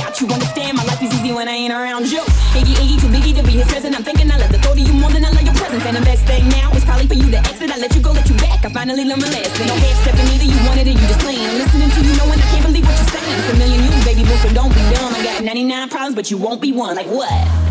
without you. Understand my life is easy when I ain't around you. Iggy, too biggie to be his present. I'm thinking I love the thought of you more than I love your presence. And the best thing now is probably for you to exit. I let you go, let you back. I finally learned my lesson. No head stepping either, you wanted it, you just playing. I'm listening to you knowing I can't believe what you're saying. It's a million you, baby boo, so don't be dumb. I got 99 problems, but you won't be one. Like what?